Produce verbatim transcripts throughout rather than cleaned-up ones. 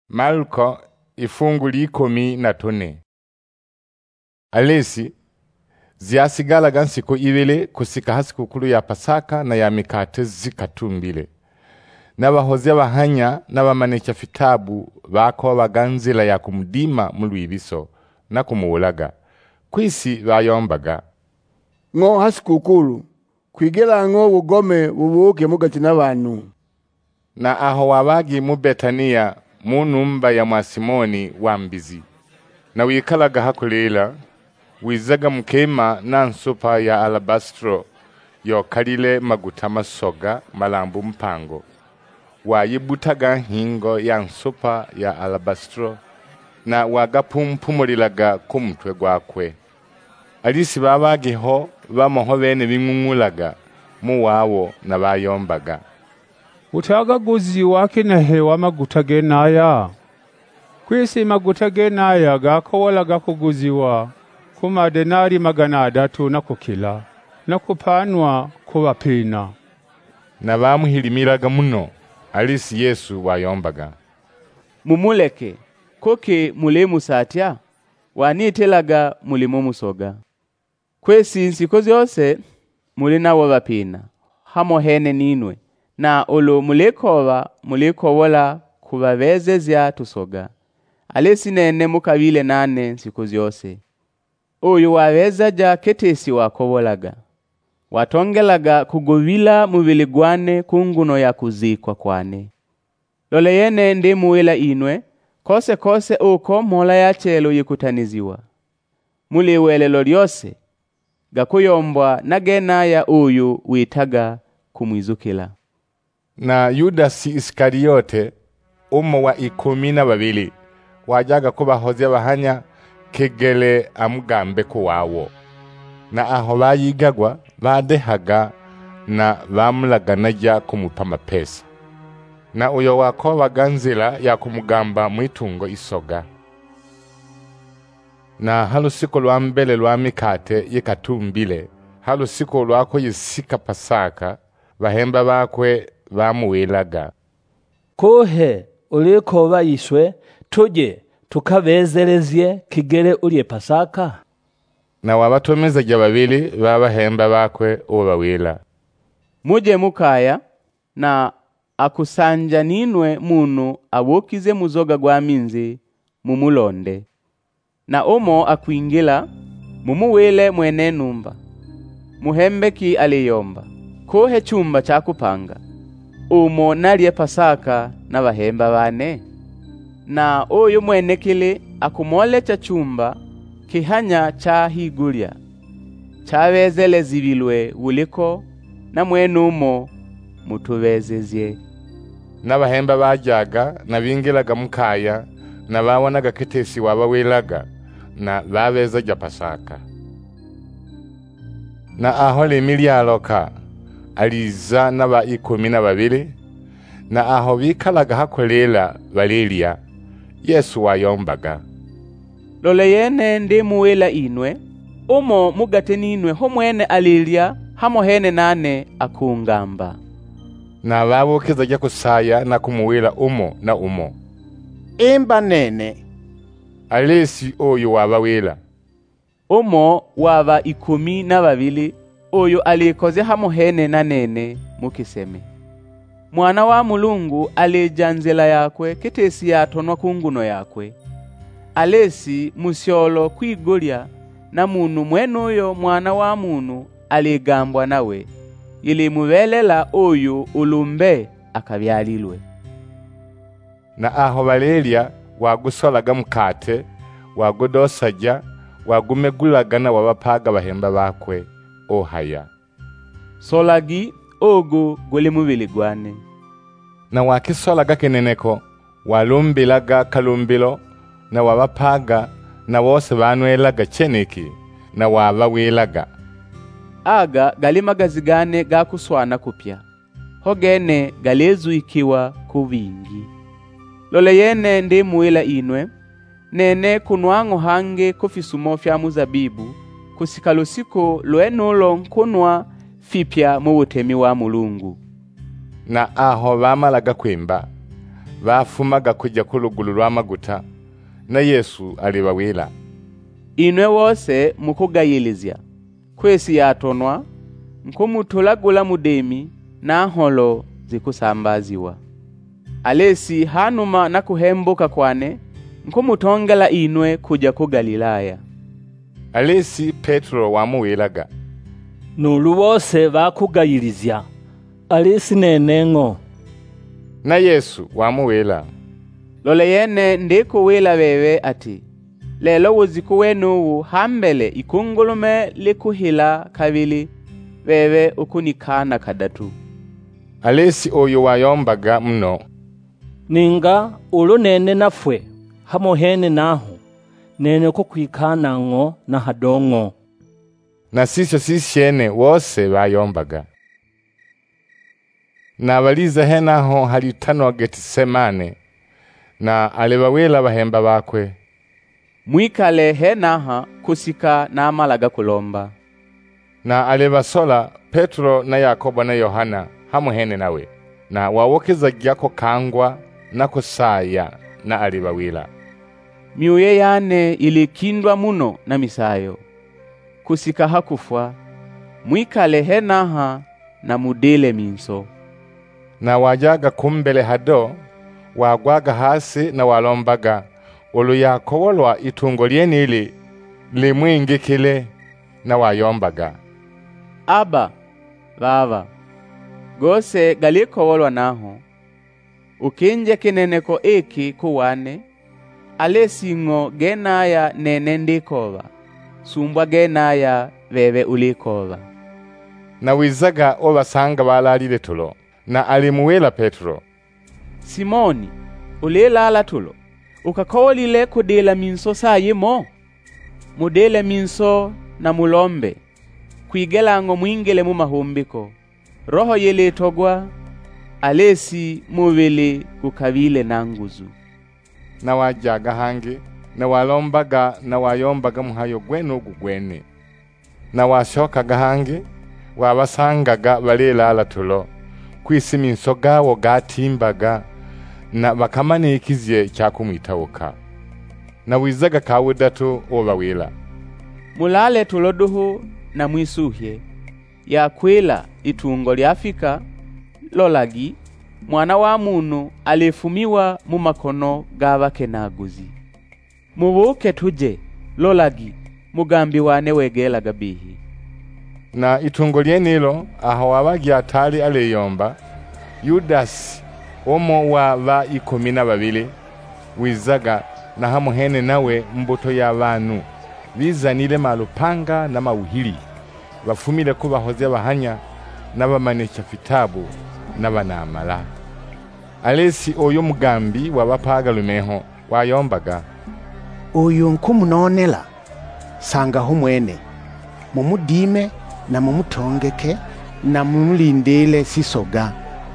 Marko ifungu likumi na tune. Alesi ziasigalaga nsiku ibili kusika hasikukulu ya Pasaka na ya mikate zikatumbile. N'abahozi bahanya n'abamanika fitabu bako baganzila ya kumudima mu lwibiso na kumuulaga. Kwisi bayombaga ngo hasikukulu kwigela ngo bugome bubuke mugati n'abantu. Na aho wabagi mu Betania mu numba ya Mwasimoni wa mbizi. Na wikalaga hakulela wizaga mukema na nsupa ya alabastro yo kalile maguta masoga malambu mpango. Wayibutaga hingo ya nsupa ya alabastro na wagapumpumulilaga kumutwe gwakwe. Alisi babagiho bamoho bene bingungulaga mu wawo na bayombaga. Utaga guzi wake na hewa maguta genaya. Kwisi maguta genaya gakowola gakuguziwa kuma denari magana adatu na kukila na kupanwa kuwa pina. Na bamuhilimiraga muno. Alisi Yesu wayombaga mumuleke koke mulemu satya wanitelaga mulimo musoga. Kwesi nsiko zyose muli nawo bapina hamo hene ninwe na olo mulekowa mulekowola kubabezezya tusoga. Alesi nene mukabile nane nsiko zyose. Oyo wawezaja ketesi wakowolaga watongelaga kuguvila mubili gwane kunguno ya kuzikwa kwane. Lole yene ndi muwela inwe kose kose uko mola ya chelo yikutaniziwa. Muli welelo lyose gakuyombwa na gena ya uyu witaga kumwizukila. Na Yudasi Iskariote umo wa ikumi na babili wajaga kubahozi bahanya kegele amugambe kuwawo. Na aho bayigagwa badehaga na bamulaga najya kumupa mapesa. Na uyo wako baganzila ya kumugamba mwitungo isoga. Na halusiko lwa mbele lwa mikate yikatumbile halusiko lwako yisika Pasaka bahemba bakwe bamuwilaga. Kohe uliko bayishwe tuje tukabezelezye kigere uliye Pasaka. Na wabatomeza ja babili babahemba bakwe ubawila. Muje mukaya na akusanja ninwe munu awokize muzoga gwa minzi mumulonde. Na omo akuingila mumuwile mwene numba. Muhembeki aliyomba. Kohe chumba cha kupanga. Umo naliye Pasaka na bahemba bane. Na oyo mwene kile akumole cha chumba kihanya cha higulia. Chabezele zibilwe uliko na mwenumo mutubezezye. Na bahemba bajaga na bingilaga mukaya na bawonaga ketesi wabawilaga na babeza ja Pasaka. Na aho lemili aloka aliza na ba ikumi na babili na aho bikalaga hakolela balilia Yesu wayombaga. Lole yene ndi muwela inwe umo mugate ninwe homwene alilia hamo hene nane akungamba. Na babokeza ja kusaya na kumuwila umo na umo. Imba nene. Alesi oyo wabawila. Umo waba ikumi na babili oyo alikoze hamo hene na nene mukiseme. Mwana wa Mulungu alijanzela yakwe ketesi yatonwa kunguno yakwe. Alesi musyolo kwigolya na munu mwenuyo mwana wa munu aligambwa nawe ili mubelela oyo ulumbe akabyalilwe. Na aho balelia wagusolaga mukate wagudosaja wagumegulaga na wabapaga bahemba bakwe ohaya. Solagi ogo gole mubili gwane. Na wakisolaga keneneko walumbilaga kalumbilo na wabapaga na wose banwelaga cheneki na wabawilaga. Aga galimagazigane gakuswana kupya. Hogene galezu ikiwa kubingi. Lole yene ndi muwila inwe nene kunwango hange kufisumo fya muzabibu kusikalusiko lwenulo nkunwa fipya mu butemi wa Mulungu. Na aho bamalaga kwimba bafumaga kuja kulugulu lwa maguta, na Yesu alibawila, inwe wose mukugayilizya kwesi yatonwa nkumutulagula mudemi na nholo zikusambaziwa. Alesi hanuma na kuhembuka kwane nkumutongela inwe kuja ku Galilaya. Alesi Petro wamuwilaga, nulu bose bakugayilizya alesi nenengo. Na Yesu wamuwila, lole yene ndikuwila bebe ati, lelo wuziku wenuwu hambele ikungulume likuhila kabili bebe ukunikana kadatu. Alesi oyo wayombaga mno. Ninga ulo nene nafwe hamuhene naho nene kukwikana ngo na hadongo. Na sisyo sishene wose bayombaga. Na baliza henaho halitano Getisemane, na alibawila bahemba bakwe, mwikale henaha kusika na amalaga kulomba. Na alibasola Petro na Yakobo na Yohana hamuhene nawe, na wawokeza gyako kangwa na kusaya na alibawila. Miuye yane ilikindwa muno na misayo, kusika hakufwa, mwikale henaha na mudele minso. Na wajaga kumbele hado, wagwaga hasi na walombaga, ulu yakowolwa itungo lienili limwingikile na wayombaga, Aba, Baba, gose galikowolwa naho, ukinje kineneko eki kuwane, alesingo genaya nene ndikova, sumbwa genaya bebe ulikova. Na wizaga obasanga balalile tulo, na alimuwela Petro, Simoni, ulilala tulo, ukakowolile kudela minso sayimo? Mudele minso na mulombe, kwigelango mwingele mu mahumbiko, roho yele togwa, alesi mubili kukabile na nguzu. Na wajaga hangi, na walombaga na wayombaga muhayo gwenu gugwene. Na washokaga hangi, wabasangaga balilala tulo, kwisi minso gawo gatimbaga, na bakamanikizye cyakumwitawuka. Na wizaga kawudatu obawila, mulale tuloduhu na mwisuhye, ya kwila itungo lyafika, lolagi, mwana wa munu alifumiwa mu makono g'abakenaguzi. Mubuke tuje, lolagi, mugambi wane wegela gabihi. Na itungo lienilo, aho wabagi atali aliyomba, Yudasi, omo wa ba ikumi na babili, wizaga na hamuhene nawe mbuto y'abantu bizanire malupanga na mawuhili, bafumile kuba hoze bahanya n'abamanisha fitabu n'abanamala. Alesi oyo mugambi wabapaga lumeho wayombaga, uyu nkumunonela sanga humwene, mumudime na mumutongeke na mumulindile sisoga.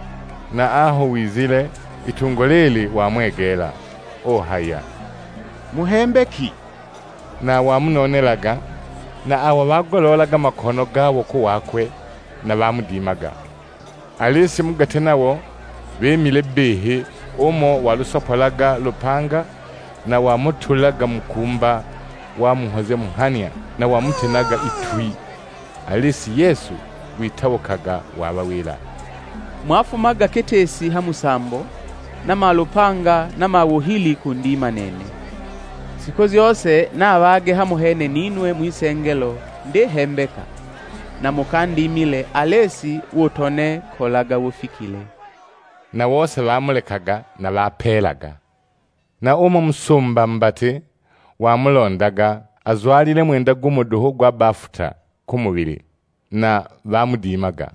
Na aho wizile itungo lili wamwegela, o haya, muhembeki. Na wamunonelaga, na awa bagololaga makono gawo kuwakwe na bamudimaga. Alesi mugate nawo bemile behe, omo walusopolaga lupanga na wamutulaga mukumba wamuhoze muhania na wamutenaga itui. Alesi Yesu witawokaga wabawila. Mwafumaga ketesi hamusambo, na malupanga na mawuhili kundima nene. Sikozi yose na abage hamuhene ninwe mwisengelo nde hembeka, na mukandimile alesi wotone kolaga wufikile. Na wose bamulekaga na bapelaga. Na umo musumba mbate wamulondaga azwalile mwenda gumuduhu gwa bafuta kumubili, na bamudimaga.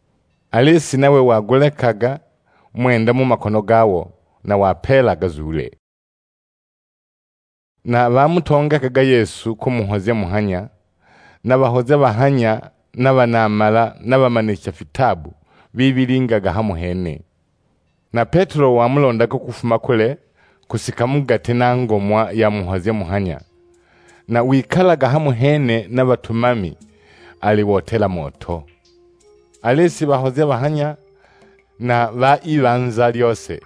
Alesi nawe wagulekaga mwenda mu makono gawo na wapelaga zule. Na bamutongekaga Yesu kumuhoze muhanya, na bahoze bahanya n'abanamala n'abamanisha fitabu bibiringaga hamuhene. Na Petro wamulondaga kufuma kule kusika mugate na ngomwa ya muhoze muhanya, na wikalaga hamuhene n'abatumami aliwotela moto. Alesi bahoze bahanya na ba ibanza lyose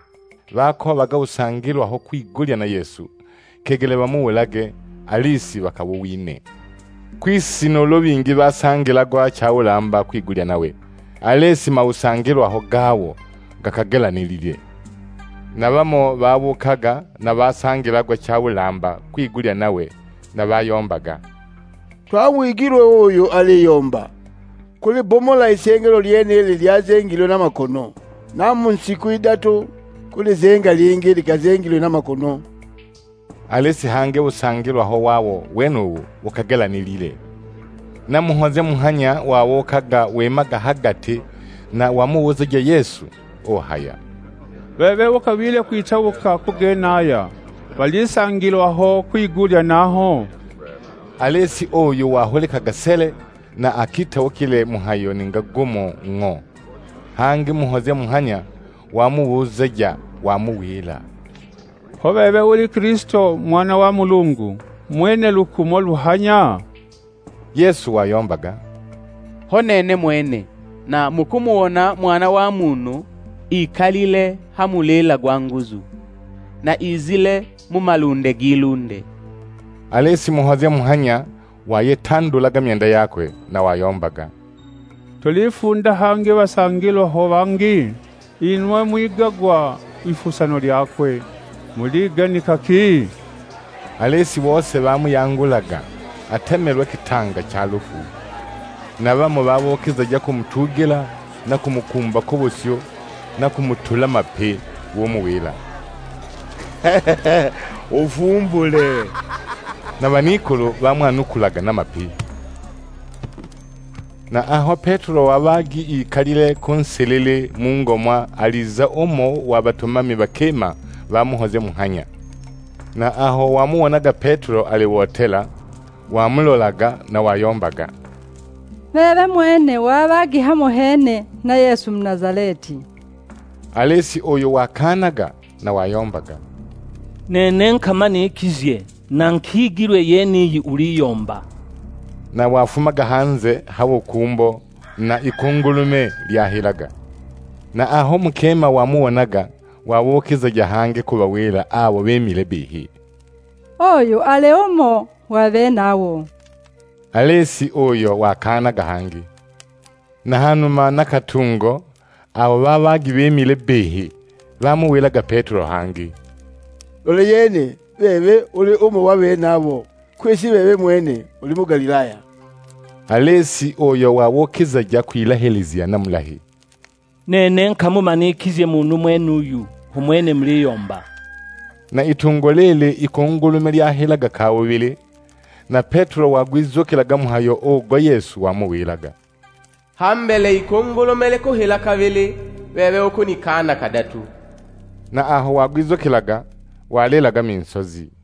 bakobaga usangilwaho kwigulya na Yesu kegele bamuwelage alisi bakawuwine. Kwisino lobingi basangilagwa chawulamba kwigulya nawe alesi mausangilwaho gawo gakagelanilile. Nabamo babukaga na basangilagwa chawulamba kwigulya nawe na bayombaga. Twawigirwe oyo aliyomba kuli bomola isengelo lyene lyazengilwe n'amakono namu nsiku idatu kuli zenga lingi likazengilwe n'amakono. Alesi hange usangilwaho wawo wenu ukagelanilile. Na muhoze muhanya wawo kaga wemaga hagati na wamuwuzeje Yesu ohaya. Bebe wakabile kwitawuka kugenaya balisangilwaho kwigulya naho. Alesi oyo wahulika gasele na akita wakile muhayo ningagumo ngo. Hangi muhoze muhanya wamuwuzeja wamuwila. Hobebe uli Kristo mwana wa Mulungu mwene lukumo luhanya. Yesu wayombaga. Honene mwene na mukumuona mwana wa munu ikalile hamulela gwanguzu na izile mumalunde gilunde. Alesi muhoze muhanya wayetandulaga myenda yakwe na wayombaga. Tulifunda hangi basangilwaho bangi inwe mwigagwa ifusano lyakwe muliganika ki. Alesi wose bamuyangulaga atemelwe kitanga cha lufu. Na bamo babokiza ja kumutugila na kumukumba kubusyo na kumutula mape womuwila. Ufumbule. Na banikolo bamwanukulaga na mape. Na aho Petro wabagi ikalile konselele mungomwa aliza omo wabatumami bakema bamuhoze muhanya. Na aho wamuonaga Petro aliwotela wamulolaga na wayombaga. Bebe mwene wabagi hamuhene na Yesu Mnazaleti. Alesi oyo wakanaga na wayombaga. Nene nkamani ikizye na nkigirwe yeniyi uliyomba. Na wafumaga hanze hawo kumbo na ikungulume lyahilaga. Na aho mukema wamuonaga wawokiza jahange kubawila abo bemile bihi. Oyo aleomo wabe nawo. Alesi oyo wakanaga hangi. Na hanuma nakatungo abo babagi bemile bihi bamuwilaga Petro hangi. Ole yene bebe uli umo wabe nabo kwesi bebe mwene uli mu Galilaya. Alesi oyo wawokiza ja kwilahelizia na mulahi. Nene nkamumanikizye munu mwenuyu humwene mliyomba. Na itungolele ikongulume lyahilaga kawubile na Petro wagwizokilaga muhayo ogwa Yesu wamuwilaga. Hambele ikongulumele kuhila kavili bebe okunikana kadatu. Na aho wagwizokilaga walelaga minsozi.